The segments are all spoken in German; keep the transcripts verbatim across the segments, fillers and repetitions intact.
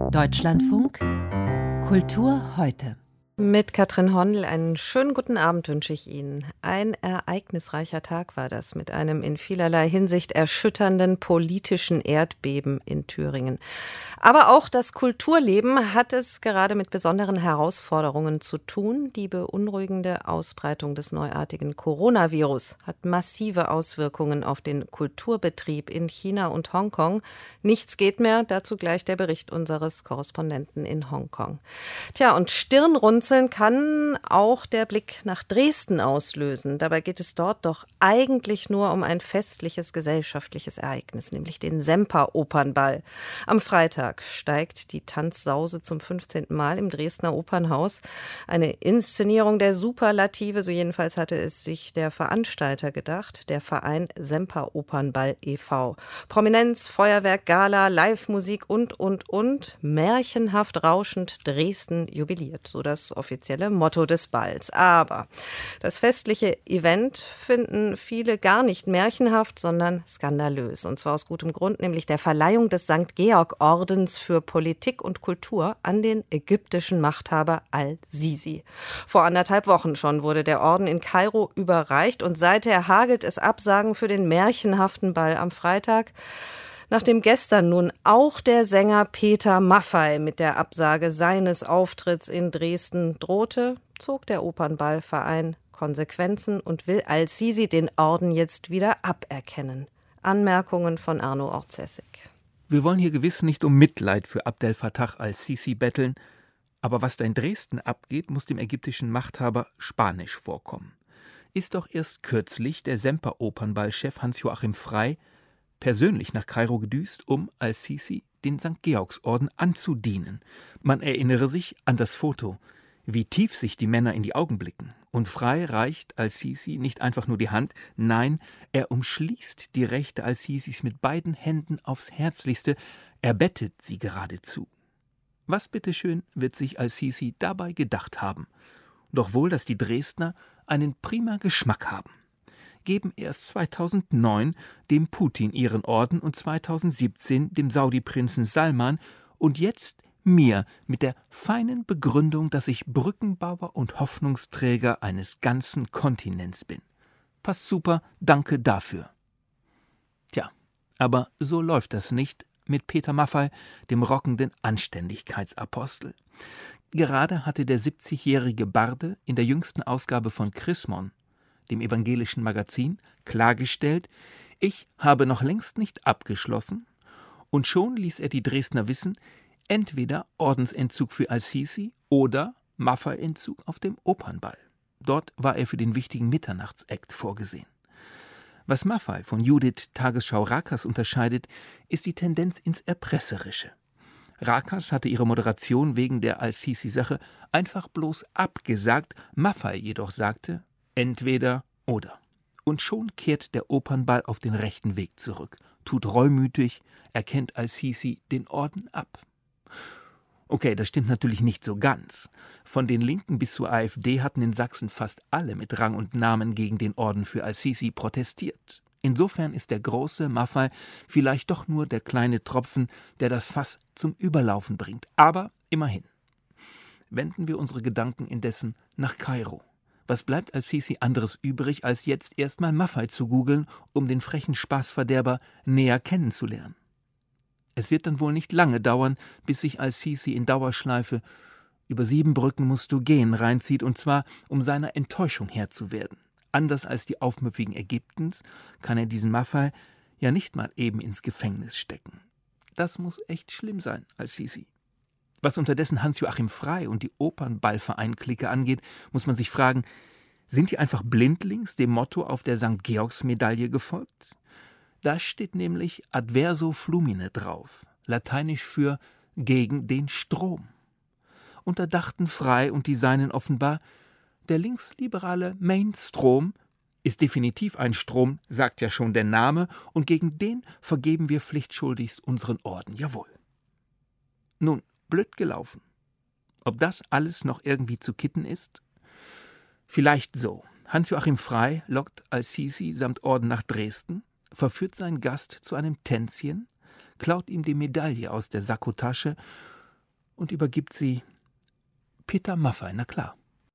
Deutschlandfunk Kultur heute. Mit Katrin Hondel einen schönen guten Abend wünsche ich Ihnen. Ein ereignisreicher Tag war das mit einem in vielerlei Hinsicht erschütternden politischen Erdbeben in Thüringen. Aber auch das Kulturleben hat es gerade mit besonderen Herausforderungen zu tun. Die beunruhigende Ausbreitung des neuartigen Coronavirus hat massive Auswirkungen auf den Kulturbetrieb in China und Hongkong. Nichts geht mehr, dazu gleich der Bericht unseres Korrespondenten in Hongkong. Tja, und Stirnrunzeln kann auch der Blick nach Dresden auslösen. Dabei geht es dort doch eigentlich nur um ein festliches gesellschaftliches Ereignis, nämlich den Semper-Opernball. Am Freitag steigt die Tanzsause zum fünfzehnten Mal im Dresdner Opernhaus. Eine Inszenierung der Superlative, so jedenfalls hatte es sich der Veranstalter gedacht, der Verein Semper-Opernball e V Prominenz, Feuerwerk, Gala, Live-Musik und, und, und. Märchenhaft rauschend Dresden jubiliert, so das offizielle Motto des Balls. Aber das festliche Event finden viele gar nicht märchenhaft, sondern skandalös. Und zwar aus gutem Grund, nämlich der Verleihung des Sankt Georg-Ordens für Politik und Kultur an den ägyptischen Machthaber Al-Sisi. Vor anderthalb Wochen schon wurde der Orden in Kairo überreicht und seither hagelt es Absagen für den märchenhaften Ball am Freitag. Nachdem gestern nun auch der Sänger Peter Maffay mit der Absage seines Auftritts in Dresden drohte, zog der Opernballverein Konsequenzen und will Al-Sisi den Orden jetzt wieder aberkennen. Anmerkungen von Arno Orzessig. Wir wollen hier gewiss nicht um Mitleid für Abdel Fattah al-Sisi betteln, aber was da in Dresden abgeht, muss dem ägyptischen Machthaber spanisch vorkommen. Ist doch erst kürzlich der Semper-Opernball-Chef Hans-Joachim Frey persönlich nach Kairo gedüst, um Al-Sisi den Sankt Georgsorden anzudienen. Man erinnere sich an das Foto, wie tief sich die Männer in die Augen blicken. Und Frey reicht Al-Sisi nicht einfach nur die Hand, nein, er umschließt die rechte Al-Sisis mit beiden Händen aufs Herzlichste, er bettet sie geradezu. Was bitteschön wird sich Al-Sisi dabei gedacht haben? Doch wohl, dass die Dresdner einen prima Geschmack haben. Geben erst zweitausendneun dem Putin ihren Orden und zweitausendsiebzehn dem Saudi-Prinzen Salman und jetzt mir mit der feinen Begründung, dass ich Brückenbauer und Hoffnungsträger eines ganzen Kontinents bin. Passt super, danke dafür. Tja, aber so läuft das nicht mit Peter Maffay, dem rockenden Anständigkeitsapostel. Gerade hatte der siebzigjährige Barde in der jüngsten Ausgabe von Chrismon, dem evangelischen Magazin, klargestellt, ich habe noch längst nicht abgeschlossen, und schon ließ er die Dresdner wissen, entweder Ordensentzug für Al-Sisi oder Maffay-Entzug auf dem Opernball. Dort war er für den wichtigen Mitternachtsakt vorgesehen. Was Maffay von Judith Tagesschau Rakas unterscheidet, ist die Tendenz ins Erpresserische. Rakas hatte ihre Moderation wegen der Al-Sisi-Sache einfach bloß abgesagt, Maffay jedoch sagte, entweder oder. Und schon kehrt der Opernball auf den rechten Weg zurück, tut reumütig, erkennt Al-Sisi den Orden ab. Okay, das stimmt natürlich nicht so ganz. Von den Linken bis zur AfD hatten in Sachsen fast alle mit Rang und Namen gegen den Orden für Al-Sisi protestiert. Insofern ist der große Maffay vielleicht doch nur der kleine Tropfen, der das Fass zum Überlaufen bringt. Aber immerhin. Wenden wir unsere Gedanken indessen nach Kairo. Was bleibt Al-Sisi anderes übrig, als jetzt erstmal Maffay zu googeln, um den frechen Spaßverderber näher kennenzulernen? Es wird dann wohl nicht lange dauern, bis sich Al-Sisi in Dauerschleife »Über sieben Brücken musst du gehen« reinzieht, und zwar, um seiner Enttäuschung Herr zu werden. Anders als die Aufmüpfigen Ägyptens kann er diesen Maffay ja nicht mal eben ins Gefängnis stecken. Das muss echt schlimm sein, Al-Sisi. Was unterdessen Hans-Joachim Frey und die Opernballverein-Clique angeht, muss man sich fragen, sind die einfach blindlings dem Motto auf der Sankt Georgs-Medaille gefolgt? Da steht nämlich Adverso Flumine drauf, lateinisch für gegen den Strom. Und da dachten Frey und die Seinen offenbar, der linksliberale Mainstrom ist definitiv ein Strom, sagt ja schon der Name, und gegen den vergeben wir pflichtschuldigst unseren Orden, jawohl. Nun, blöd gelaufen. Ob das alles noch irgendwie zu kitten ist? Vielleicht so. Hans-Joachim Frey lockt Al-Sisi samt Orden nach Dresden, verführt seinen Gast zu einem Tänzchen, klaut ihm die Medaille aus der Sakkotasche und übergibt sie Peter Maffay, na klar.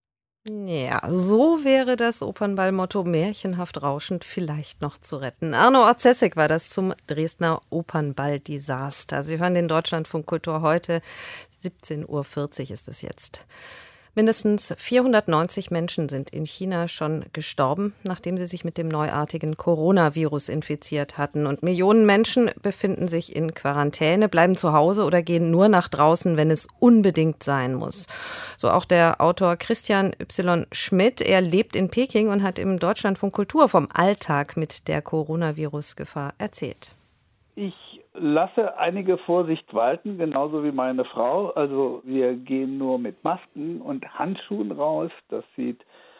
Ja, so wäre das Opernballmotto märchenhaft rauschend vielleicht noch zu retten. Arno Orzesek war das zum Dresdner Opernball-Desaster. Sie hören den Deutschlandfunk Kultur heute, siebzehn Uhr vierzig ist es jetzt. Mindestens vierhundertneunzig Menschen sind in China schon gestorben, nachdem sie sich mit dem neuartigen Coronavirus infiziert hatten. Und Millionen Menschen befinden sich in Quarantäne, bleiben zu Hause oder gehen nur nach draußen, wenn es unbedingt sein muss. So auch der Autor Christian Y. Schmidt. Er lebt in Peking und hat im Deutschlandfunk Kultur vom Alltag mit der Coronavirus-Gefahr erzählt. Ich lasse einige Vorsicht walten, genauso wie meine Frau. Also wir gehen nur mit Masken und Handschuhen raus. Das sieht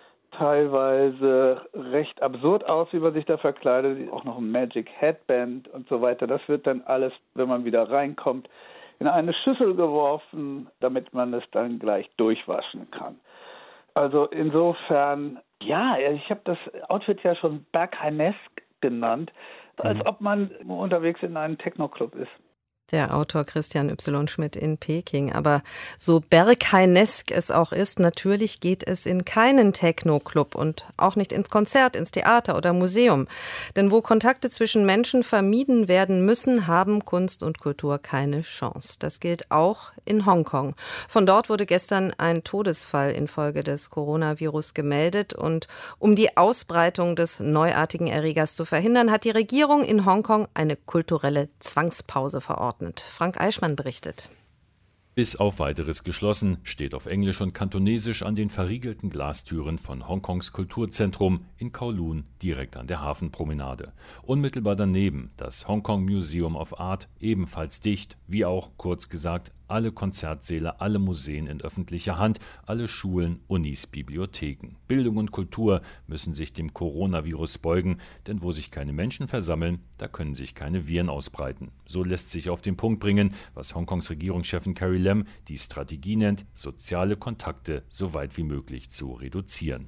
teilweise recht absurd aus, wie man sich da verkleidet. Auch noch ein Magic Headband und so weiter. Das wird dann alles, wenn man wieder reinkommt, in eine Schüssel geworfen, damit man es dann gleich durchwaschen kann. Also insofern, ja, ich habe das Outfit ja schon Berghain-esk genannt, als ob man unterwegs in einem Techno-Club ist. Der Autor Christian Y. Schmidt in Peking. Aber so Berghain-esk es auch ist, natürlich geht es in keinen Techno-Club und auch nicht ins Konzert, ins Theater oder Museum. Denn wo Kontakte zwischen Menschen vermieden werden müssen, haben Kunst und Kultur keine Chance. Das gilt auch in Hongkong. Von dort wurde gestern ein Todesfall infolge des Coronavirus gemeldet. Und um die Ausbreitung des neuartigen Erregers zu verhindern, hat die Regierung in Hongkong eine kulturelle Zwangspause verordnet. Frank Eichmann berichtet. Bis auf Weiteres geschlossen steht auf Englisch und Kantonesisch an den verriegelten Glastüren von Hongkongs Kulturzentrum in Kowloon, direkt an der Hafenpromenade. Unmittelbar daneben das Hong Kong Museum of Art, ebenfalls dicht, wie auch, kurz gesagt, alle Konzertsäle, alle Museen in öffentlicher Hand, alle Schulen, Unis, Bibliotheken. Bildung und Kultur müssen sich dem Coronavirus beugen, denn wo sich keine Menschen versammeln, da können sich keine Viren ausbreiten. So lässt sich auf den Punkt bringen, was Hongkongs Regierungschefin Carrie Lam die Strategie nennt, soziale Kontakte so weit wie möglich zu reduzieren.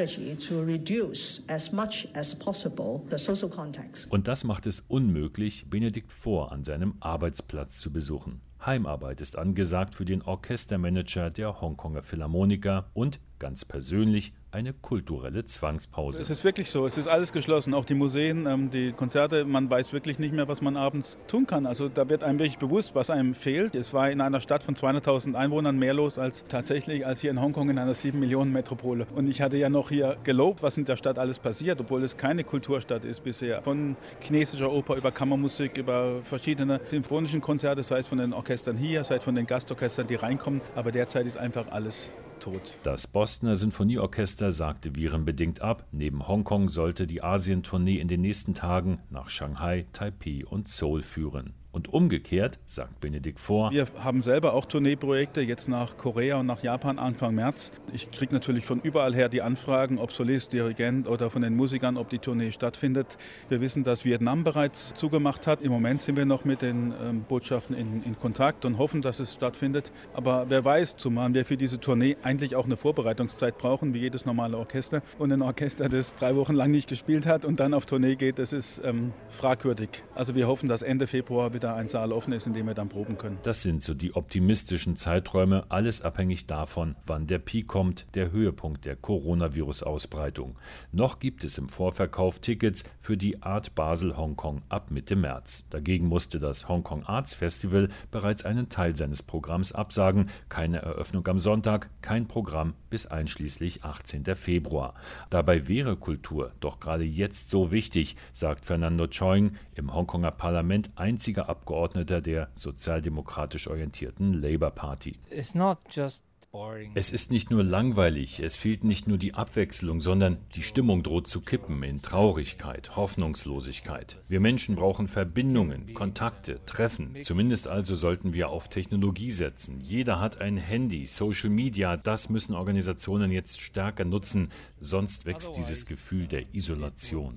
Und das macht es unmöglich, Benedikt Fohr an seinem Arbeitsplatz zu besuchen. Heimarbeit ist angesagt für den Orchestermanager der Hongkonger Philharmoniker und, ganz persönlich, eine kulturelle Zwangspause. Es ist wirklich so, es ist alles geschlossen, auch die Museen, ähm, die Konzerte, man weiß wirklich nicht mehr, was man abends tun kann. Also da wird einem wirklich bewusst, was einem fehlt. Es war in einer Stadt von zweihunderttausend Einwohnern mehr los als tatsächlich als hier in Hongkong in einer sieben Millionen Metropole. Und ich hatte ja noch hier gelobt, was in der Stadt alles passiert, obwohl es keine Kulturstadt ist bisher. Von chinesischer Oper über Kammermusik, über verschiedene sinfonischen Konzerte, sei es von den Orchestern hier, sei es von den Gastorchestern, die reinkommen. Aber derzeit ist einfach alles tot. Das Bostoner Sinfonieorchester sagte virenbedingt ab. Neben Hongkong sollte die Asientournee in den nächsten Tagen nach Shanghai, Taipei und Seoul führen. Und umgekehrt, sagt Benedikt Fohr, wir haben selber auch Tourneeprojekte, jetzt nach Korea und nach Japan Anfang März. Ich kriege natürlich von überall her die Anfragen, ob Solist, Dirigent oder von den Musikern, ob die Tournee stattfindet. Wir wissen, dass Vietnam bereits zugemacht hat. Im Moment sind wir noch mit den ähm, Botschaften in, in Kontakt und hoffen, dass es stattfindet. Aber wer weiß, zumal wir für diese Tournee eigentlich auch eine Vorbereitungszeit brauchen, wie jedes normale Orchester. Und ein Orchester, das drei Wochen lang nicht gespielt hat und dann auf Tournee geht, das ist ähm, fragwürdig. Also wir hoffen, dass Ende Februar wieder da ein Saal offen ist, in dem wir dann proben können. Das sind so die optimistischen Zeiträume, alles abhängig davon, wann der Peak kommt, der Höhepunkt der Coronavirus-Ausbreitung. Noch gibt es im Vorverkauf Tickets für die Art Basel Hongkong ab Mitte März. Dagegen musste das Hongkong Arts Festival bereits einen Teil seines Programms absagen. Keine Eröffnung am Sonntag, kein Programm bis einschließlich achtzehnten Februar. Dabei wäre Kultur doch gerade jetzt so wichtig, sagt Fernando Choing, im Hongkonger Parlament einziger Abgeordneter der sozialdemokratisch orientierten Labour Party. It's not just Es ist nicht nur langweilig, es fehlt nicht nur die Abwechslung, sondern die Stimmung droht zu kippen in Traurigkeit, Hoffnungslosigkeit. Wir Menschen brauchen Verbindungen, Kontakte, Treffen. Zumindest also sollten wir auf Technologie setzen. Jeder hat ein Handy, Social Media, das müssen Organisationen jetzt stärker nutzen, sonst wächst dieses Gefühl der Isolation.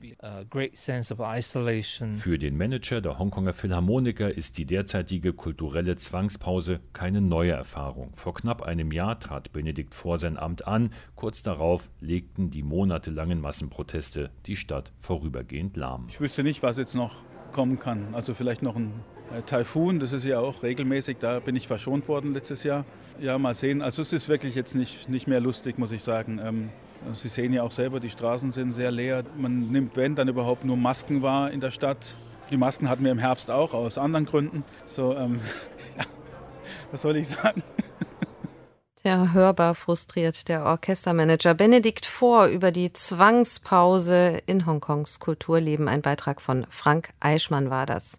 Für den Manager der Hongkonger Philharmoniker ist die derzeitige kulturelle Zwangspause keine neue Erfahrung. Vor knapp einem Jahr trat Benedikt Fohr sein Amt an. Kurz darauf legten die monatelangen Massenproteste die Stadt vorübergehend lahm. Ich wüsste nicht, was jetzt noch kommen kann. Also vielleicht noch ein Äh, Taifun, das ist ja auch regelmäßig, da bin ich verschont worden letztes Jahr. Ja, mal sehen. Also es ist wirklich jetzt nicht, nicht mehr lustig, muss ich sagen. Ähm, Sie sehen ja auch selber, die Straßen sind sehr leer. Man nimmt, wenn, dann überhaupt nur Masken wahr in der Stadt. Die Masken hatten wir im Herbst auch, aus anderen Gründen. So, ähm, ja, was soll ich sagen? Ja, hörbar frustriert der Orchestermanager Benedikt Fohr über die Zwangspause in Hongkongs Kulturleben. Ein Beitrag von Frank Eichmann war das.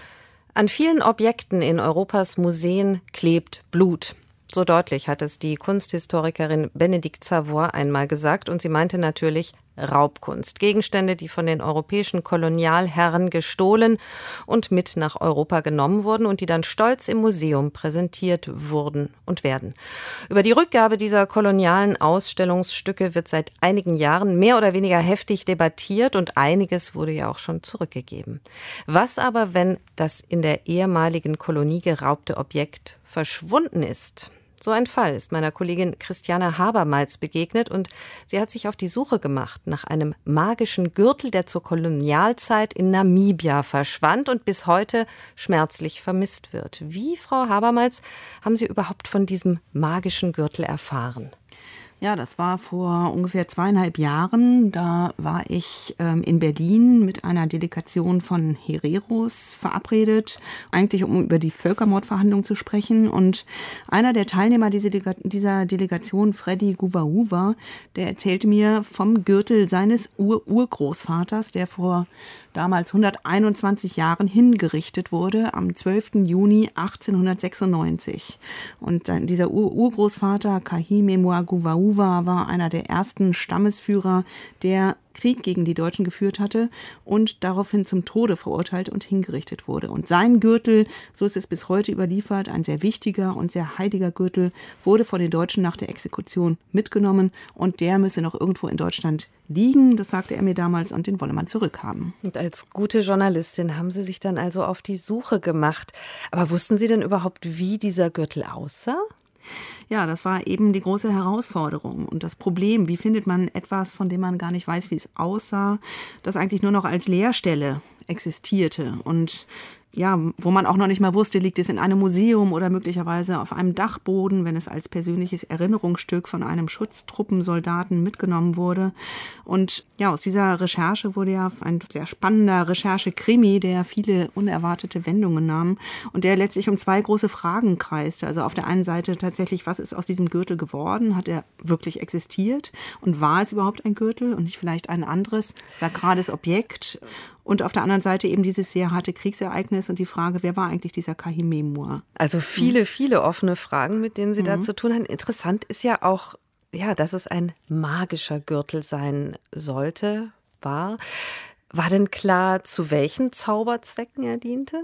An vielen Objekten in Europas Museen klebt Blut. So deutlich hat es die Kunsthistorikerin Bénédicte Savoy einmal gesagt, und sie meinte natürlich Raubkunst. Gegenstände, die von den europäischen Kolonialherren gestohlen und mit nach Europa genommen wurden und die dann stolz im Museum präsentiert wurden und werden. Über die Rückgabe dieser kolonialen Ausstellungsstücke wird seit einigen Jahren mehr oder weniger heftig debattiert und einiges wurde ja auch schon zurückgegeben. Was aber, wenn das in der ehemaligen Kolonie geraubte Objekt verschwunden ist? So ein Fall ist meiner Kollegin Christiane Habermals begegnet und sie hat sich auf die Suche gemacht nach einem magischen Gürtel, der zur Kolonialzeit in Namibia verschwand und bis heute schmerzlich vermisst wird. Wie, Frau Habermals, haben Sie überhaupt von diesem magischen Gürtel erfahren? Ja, das war vor ungefähr zweieinhalb Jahren. Da war ich ähm, in Berlin mit einer Delegation von Hereros verabredet, eigentlich um über die Völkermordverhandlungen zu sprechen. Und einer der Teilnehmer dieser, Delega- dieser Delegation, Freddy Guvahuwa, der erzählte mir vom Gürtel seines Ur-Urgroßvaters, der vor damals hunderteinundzwanzig Jahren hingerichtet wurde, am zwölften Juni achtzehnhundertsechsundneunzig. Und dieser Ur- Urgroßvater, Kahime Guvahuwa, war einer der ersten Stammesführer, der Krieg gegen die Deutschen geführt hatte und daraufhin zum Tode verurteilt und hingerichtet wurde. Und sein Gürtel, so ist es bis heute überliefert, ein sehr wichtiger und sehr heiliger Gürtel, wurde von den Deutschen nach der Exekution mitgenommen und der müsse noch irgendwo in Deutschland liegen, das sagte er mir damals, und den wolle man zurückhaben. Und als gute Journalistin haben Sie sich dann also auf die Suche gemacht. Aber wussten Sie denn überhaupt, wie dieser Gürtel aussah? Ja, das war eben die große Herausforderung und das Problem. Wie findet man etwas, von dem man gar nicht weiß, wie es aussah, das eigentlich nur noch als Leerstelle existierte und ja, wo man auch noch nicht mal wusste, liegt es in einem Museum oder möglicherweise auf einem Dachboden, wenn es als persönliches Erinnerungsstück von einem Schutztruppensoldaten mitgenommen wurde. Und ja, aus dieser Recherche wurde ja ein sehr spannender Recherche-Krimi, der viele unerwartete Wendungen nahm und der letztlich um zwei große Fragen kreiste. Also auf der einen Seite tatsächlich, was ist aus diesem Gürtel geworden? Hat er wirklich existiert? Und war es überhaupt ein Gürtel und nicht vielleicht ein anderes sakrales Objekt? Und auf der anderen Seite eben dieses sehr harte Kriegsereignis und die Frage, wer war eigentlich dieser Kahime? Also viele, viele offene Fragen, mit denen Sie mhm. da zu tun haben. Interessant ist ja auch, ja, dass es ein magischer Gürtel sein sollte, war. War denn klar, zu welchen Zauberzwecken er diente?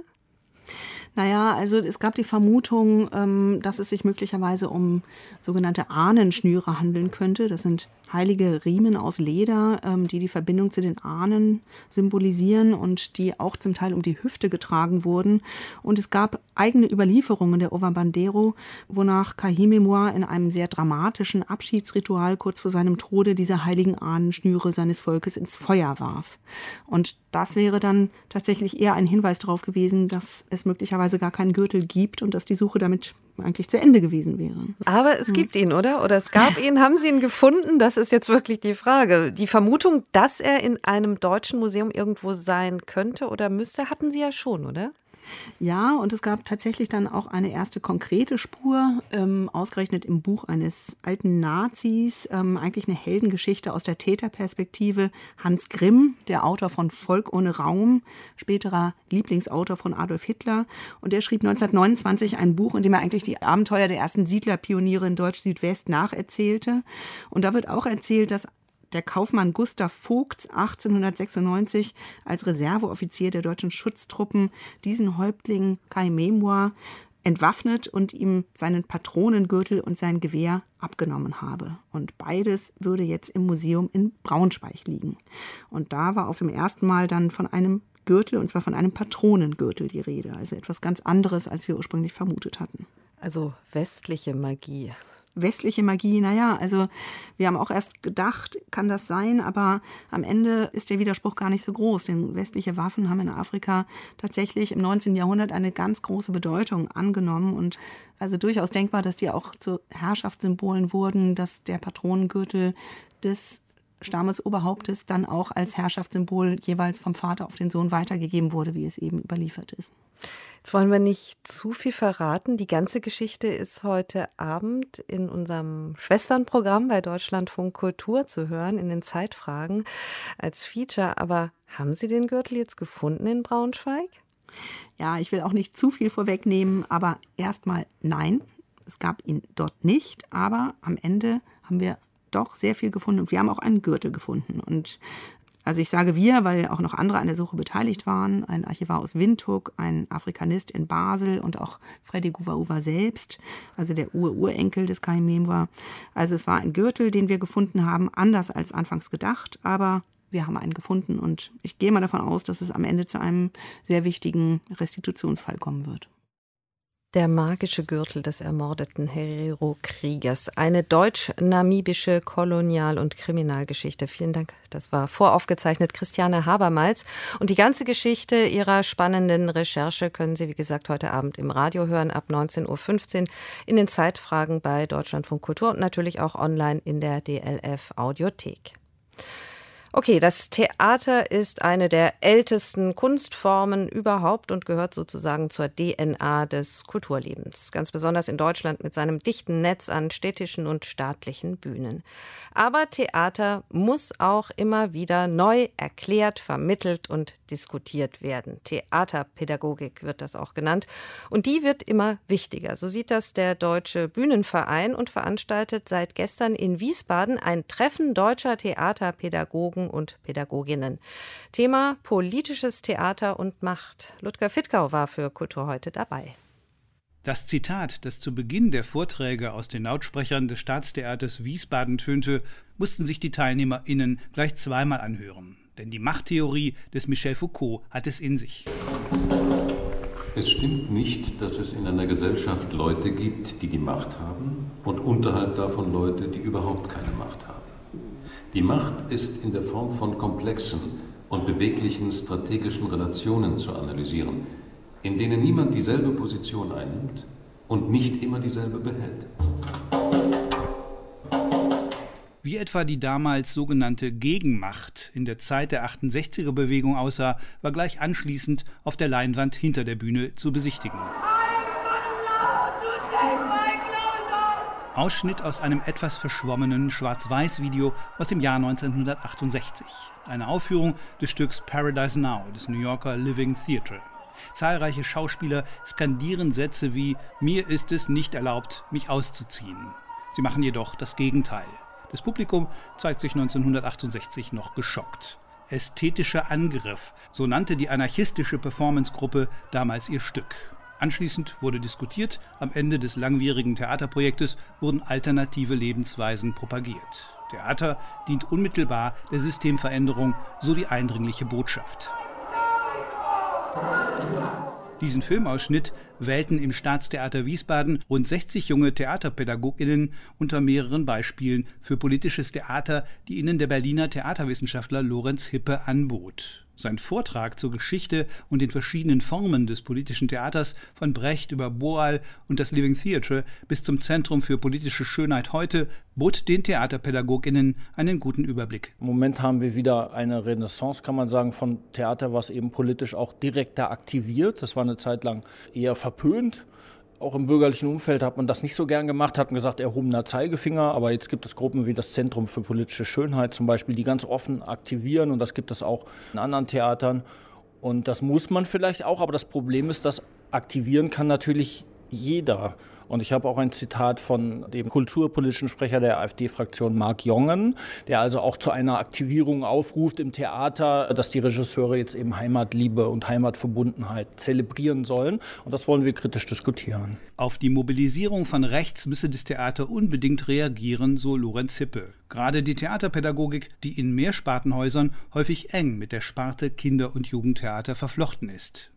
Naja, also es gab die Vermutung, ähm, dass es sich möglicherweise um sogenannte Ahnenschnüre handeln könnte. Das sind heilige Riemen aus Leder, ähm, die die Verbindung zu den Ahnen symbolisieren und die auch zum Teil um die Hüfte getragen wurden. Und es gab eigene Überlieferungen der Ovambandero, wonach Kahime in einem sehr dramatischen Abschiedsritual kurz vor seinem Tode diese heiligen Ahnenschnüre seines Volkes ins Feuer warf. Und das wäre dann tatsächlich eher ein Hinweis darauf gewesen, dass es möglicherweise gar keinen Gürtel gibt und dass die Suche damit eigentlich zu Ende gewesen wäre. Aber es gibt ihn, oder? Oder es gab ihn. Haben Sie ihn gefunden? Das ist jetzt wirklich die Frage. Die Vermutung, dass er in einem deutschen Museum irgendwo sein könnte oder müsste, hatten Sie ja schon, oder? Ja, und es gab tatsächlich dann auch eine erste konkrete Spur, ähm, ausgerechnet im Buch eines alten Nazis, ähm, eigentlich eine Heldengeschichte aus der Täterperspektive. Hans Grimm, der Autor von Volk ohne Raum, späterer Lieblingsautor von Adolf Hitler. Und der schrieb neunzehnhundertneunundzwanzig ein Buch, in dem er eigentlich die Abenteuer der ersten Siedlerpioniere in Deutsch-Südwest nacherzählte. Und da wird auch erzählt, dass der Kaufmann Gustav Vogts achtzehnhundertsechsundneunzig als Reserveoffizier der deutschen Schutztruppen diesen Häuptling Kahime entwaffnet und ihm seinen Patronengürtel und sein Gewehr abgenommen habe. Und beides würde jetzt im Museum in Braunschweig liegen. Und da war auch zum ersten Mal dann von einem Gürtel, und zwar von einem Patronengürtel die Rede. Also etwas ganz anderes, als wir ursprünglich vermutet hatten. Also westliche Magie. westliche Magie, naja, also wir haben auch erst gedacht, kann das sein, aber am Ende ist der Widerspruch gar nicht so groß, denn westliche Waffen haben in Afrika tatsächlich im neunzehnten Jahrhundert eine ganz große Bedeutung angenommen und also durchaus denkbar, dass die auch zu Herrschaftssymbolen wurden, dass der Patronengürtel des Stammesoberhauptes dann auch als Herrschaftssymbol jeweils vom Vater auf den Sohn weitergegeben wurde, wie es eben überliefert ist. Jetzt wollen wir nicht zu viel verraten. Die ganze Geschichte ist heute Abend in unserem Schwesternprogramm bei Deutschlandfunk Kultur zu hören, in den Zeitfragen als Feature. Aber haben Sie den Gürtel jetzt gefunden in Braunschweig? Ja, ich will auch nicht zu viel vorwegnehmen, aber erstmal nein, es gab ihn dort nicht. Aber am Ende haben wir doch sehr viel gefunden und wir haben auch einen Gürtel gefunden. Und also ich sage wir, weil auch noch andere an der Suche beteiligt waren. Ein Archivar aus Windhoek, ein Afrikanist in Basel und auch Freddy Guva-Uva selbst, also der Ur-Urenkel des Kaimemwa. Also es war ein Gürtel, den wir gefunden haben, anders als anfangs gedacht, aber wir haben einen gefunden und ich gehe mal davon aus, dass es am Ende zu einem sehr wichtigen Restitutionsfall kommen wird. Der magische Gürtel des ermordeten Herero-Kriegers. Eine deutsch-namibische Kolonial- und Kriminalgeschichte. Vielen Dank. Das war voraufgezeichnet Christiane Habermals. Und die ganze Geschichte ihrer spannenden Recherche können Sie, wie gesagt, heute Abend im Radio hören, ab neunzehn Uhr fünfzehn in den Zeitfragen bei Deutschlandfunk Kultur und natürlich auch online in der D L F-Audiothek. Okay, das Theater ist eine der ältesten Kunstformen überhaupt und gehört sozusagen zur D N A des Kulturlebens. Ganz besonders in Deutschland mit seinem dichten Netz an städtischen und staatlichen Bühnen. Aber Theater muss auch immer wieder neu erklärt, vermittelt und diskutiert werden. Theaterpädagogik wird das auch genannt. Und die wird immer wichtiger. So sieht das der Deutsche Bühnenverein und veranstaltet seit gestern in Wiesbaden ein Treffen deutscher Theaterpädagogen und Pädagoginnen. Thema politisches Theater und Macht. Ludger Fittkau war für Kultur heute dabei. Das Zitat, das zu Beginn der Vorträge aus den Lautsprechern des Staatstheaters Wiesbaden tönte, mussten sich die TeilnehmerInnen gleich zweimal anhören. Denn die Machttheorie des Michel Foucault hat es in sich. Es stimmt nicht, dass es in einer Gesellschaft Leute gibt, die die Macht haben und unterhalb davon Leute, die überhaupt keine Macht haben. Die Macht ist in der Form von komplexen und beweglichen strategischen Relationen zu analysieren, in denen niemand dieselbe Position einnimmt und nicht immer dieselbe behält. Wie etwa die damals sogenannte Gegenmacht in der Zeit der achtundsechziger-Bewegung aussah, war gleich anschließend auf der Leinwand hinter der Bühne zu besichtigen. Ausschnitt aus einem etwas verschwommenen Schwarz-Weiß-Video aus dem Jahr neunzehnhundertachtundsechzig. Eine Aufführung des Stücks Paradise Now des New Yorker Living Theatre. Zahlreiche Schauspieler skandieren Sätze wie »Mir ist es nicht erlaubt, mich auszuziehen«. Sie machen jedoch das Gegenteil. Das Publikum zeigt sich neunzehnhundertachtundsechzig noch geschockt. Ästhetischer Angriff, so nannte die anarchistische Performancegruppe damals ihr Stück. Anschließend wurde diskutiert, am Ende des langwierigen Theaterprojektes wurden alternative Lebensweisen propagiert. Theater dient unmittelbar der Systemveränderung, so die eindringliche Botschaft. Diesen Filmausschnitt wählten im Staatstheater Wiesbaden rund sechzig junge TheaterpädagogInnen unter mehreren Beispielen für politisches Theater, die ihnen der Berliner Theaterwissenschaftler Lorenz Hippe anbot. Sein Vortrag zur Geschichte und den verschiedenen Formen des politischen Theaters von Brecht über Boal und das Living Theatre bis zum Zentrum für politische Schönheit heute bot den TheaterpädagogInnen einen guten Überblick. Im Moment haben wir wieder eine Renaissance, kann man sagen, von Theater, was eben politisch auch direkter aktiviert. Das war eine Zeit lang eher verpönt. Auch im bürgerlichen Umfeld hat man das nicht so gern gemacht, hat gesagt, erhobener Zeigefinger. Aber jetzt gibt es Gruppen wie das Zentrum für politische Schönheit zum Beispiel, die ganz offen aktivieren. Und das gibt es auch in anderen Theatern. Und das muss man vielleicht auch. Aber das Problem ist, das aktivieren kann natürlich jeder. Und ich habe auch ein Zitat von dem kulturpolitischen Sprecher der AfD-Fraktion Marc Jongen, der also auch zu einer Aktivierung aufruft im Theater, dass die Regisseure jetzt eben Heimatliebe und Heimatverbundenheit zelebrieren sollen. Und das wollen wir kritisch diskutieren. Auf die Mobilisierung von rechts müsse das Theater unbedingt reagieren, so Lorenz Hippe. Gerade die Theaterpädagogik, die in Mehrspartenhäusern häufig eng mit der Sparte Kinder- und Jugendtheater verflochten ist.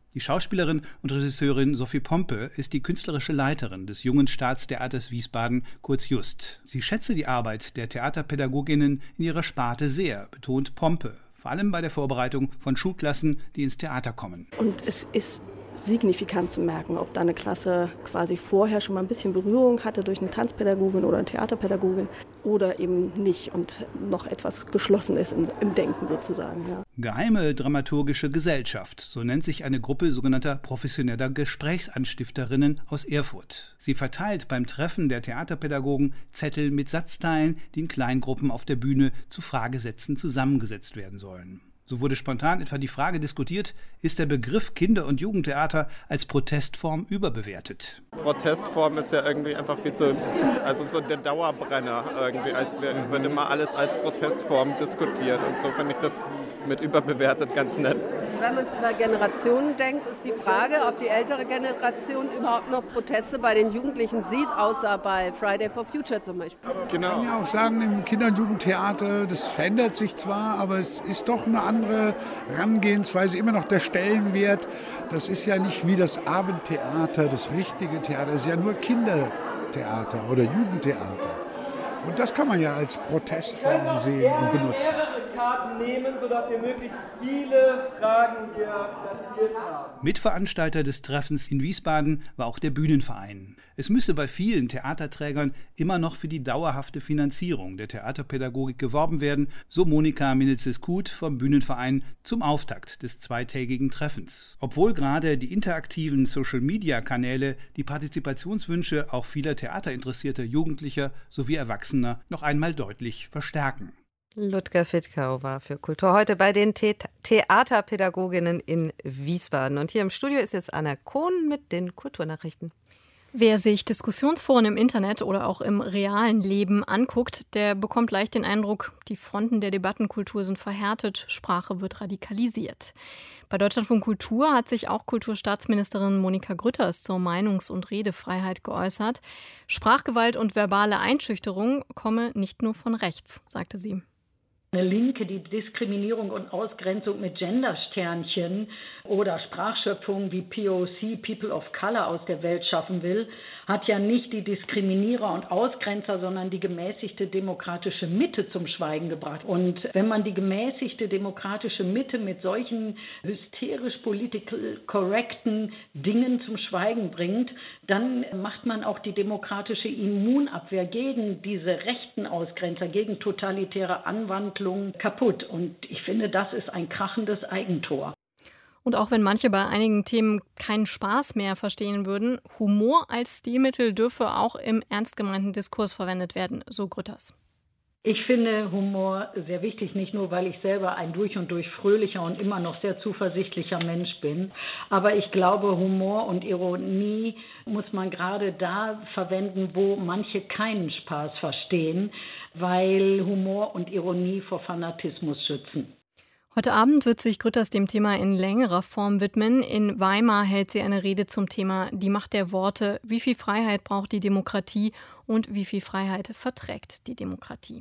Die Schauspielerin und Regisseurin Sophie Pompe ist die künstlerische Leiterin des Jungen Staatstheaters Wiesbaden, kurz Just. Sie schätze die Arbeit der Theaterpädagoginnen in ihrer Sparte sehr, betont Pompe, vor allem bei der Vorbereitung von Schulklassen, die ins Theater kommen. Und es ist signifikant zu merken, ob da eine Klasse quasi vorher schon mal ein bisschen Berührung hatte durch eine Tanzpädagogin oder eine Theaterpädagogin oder eben nicht und noch etwas geschlossen ist im, im Denken sozusagen. Ja. Geheime dramaturgische Gesellschaft, so nennt sich eine Gruppe sogenannter professioneller Gesprächsanstifterinnen aus Erfurt. Sie verteilt beim Treffen der Theaterpädagogen Zettel mit Satzteilen, die in Kleingruppen auf der Bühne zu Fragesätzen zusammengesetzt werden sollen. So wurde spontan etwa die Frage diskutiert, ist der Begriff Kinder- und Jugendtheater als Protestform überbewertet? Protestform ist ja irgendwie einfach viel zu, also so der Dauerbrenner irgendwie, als wir, wird immer alles als Protestform diskutiert und so finde ich das mit überbewertet ganz nett. Wenn man über Generationen denkt, ist die Frage, ob die ältere Generation überhaupt noch Proteste bei den Jugendlichen sieht, außer bei Friday for Future zum Beispiel. Genau. Ich kann ja auch sagen, im Kinder- und Jugendtheater, das verändert sich zwar, aber es ist doch eine andere Herangehensweise, immer noch der Stellenwert. Das ist ja nicht wie das Abendtheater, das richtige Theater, das ist ja nur Kindertheater oder Jugendtheater. Und das kann man ja als Protestform sehen und benutzen. Mehrere Karten nehmen, sodass wir möglichst viele Fragen hier platziert haben. Mitveranstalter des Treffens in Wiesbaden war auch der Bühnenverein. Es müsse bei vielen Theaterträgern immer noch für die dauerhafte Finanzierung der Theaterpädagogik geworben werden, so Monika Minitzis-Kut vom Bühnenverein zum Auftakt des zweitägigen Treffens. Obwohl gerade die interaktiven Social-Media-Kanäle die Partizipationswünsche auch vieler theaterinteressierter Jugendlicher sowie Erwachsener noch einmal deutlich verstärken. Ludger Fittkau war für Kultur heute bei den The- Theaterpädagoginnen in Wiesbaden. Und hier im Studio ist jetzt Anna Kohn mit den Kulturnachrichten. Wer sich Diskussionsforen im Internet oder auch im realen Leben anguckt, der bekommt leicht den Eindruck, die Fronten der Debattenkultur sind verhärtet, Sprache wird radikalisiert. Bei Deutschlandfunk Kultur hat sich auch Kulturstaatsministerin Monika Grütters zur Meinungs- und Redefreiheit geäußert. Sprachgewalt und verbale Einschüchterung komme nicht nur von rechts, sagte sie. Eine Linke, die Diskriminierung und Ausgrenzung mit Gendersternchen oder Sprachschöpfungen wie P O C, People of Color, aus der Welt schaffen will, hat ja nicht die Diskriminierer und Ausgrenzer, sondern die gemäßigte demokratische Mitte zum Schweigen gebracht. Und wenn man die gemäßigte demokratische Mitte mit solchen hysterisch political correcten Dingen zum Schweigen bringt, dann macht man auch die demokratische Immunabwehr gegen diese rechten Ausgrenzer, gegen totalitäre Anwandlungen kaputt. Und ich finde, das ist ein krachendes Eigentor. Und auch wenn manche bei einigen Themen keinen Spaß mehr verstehen würden, Humor als Stilmittel dürfe auch im ernst gemeinten Diskurs verwendet werden, so Grütters. Ich finde Humor sehr wichtig, nicht nur, weil ich selber ein durch und durch fröhlicher und immer noch sehr zuversichtlicher Mensch bin. Aber ich glaube, Humor und Ironie muss man gerade da verwenden, wo manche keinen Spaß verstehen, weil Humor und Ironie vor Fanatismus schützen. Heute Abend wird sich Grütters dem Thema in längerer Form widmen. In Weimar hält sie eine Rede zum Thema Die Macht der Worte, wie viel Freiheit braucht die Demokratie und wie viel Freiheit verträgt die Demokratie.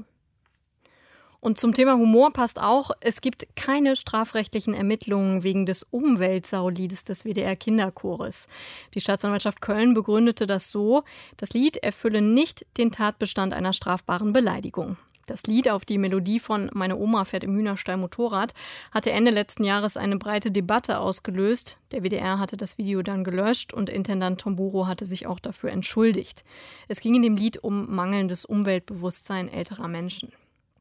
Und zum Thema Humor passt auch, es gibt keine strafrechtlichen Ermittlungen wegen des Umweltsau-Liedes des W D R-Kinderchores. Die Staatsanwaltschaft Köln begründete das so, das Lied erfülle nicht den Tatbestand einer strafbaren Beleidigung. Das Lied auf die Melodie von Meine Oma fährt im Hühnerstall Motorrad hatte Ende letzten Jahres eine breite Debatte ausgelöst. Der W D R hatte das Video dann gelöscht und Intendant Tomburo hatte sich auch dafür entschuldigt. Es ging in dem Lied um mangelndes Umweltbewusstsein älterer Menschen.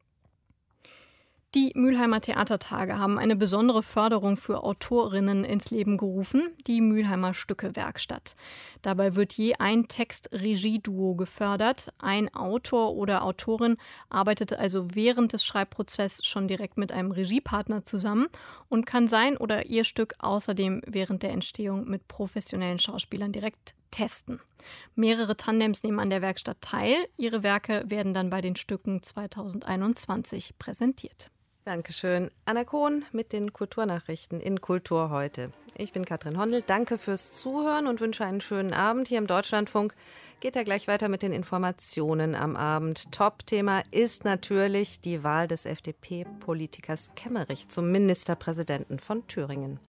Die Mülheimer Theatertage haben eine besondere Förderung für Autorinnen ins Leben gerufen, die Mülheimer Stücke-Werkstatt. Dabei wird je ein Text-Regie-Duo gefördert. Ein Autor oder Autorin arbeitet also während des Schreibprozesses schon direkt mit einem Regiepartner zusammen und kann sein oder ihr Stück außerdem während der Entstehung mit professionellen Schauspielern direkt testen. Mehrere Tandems nehmen an der Werkstatt teil. Ihre Werke werden dann bei den Stücken zweitausendeinundzwanzig präsentiert. Dankeschön. Anna Kohn mit den Kulturnachrichten in Kultur heute. Ich bin Katrin Hondel. Danke fürs Zuhören und wünsche einen schönen Abend. Hier im Deutschlandfunk geht er gleich weiter mit den Informationen am Abend. Top-Thema ist natürlich die Wahl des F D P-Politikers Kemmerich zum Ministerpräsidenten von Thüringen.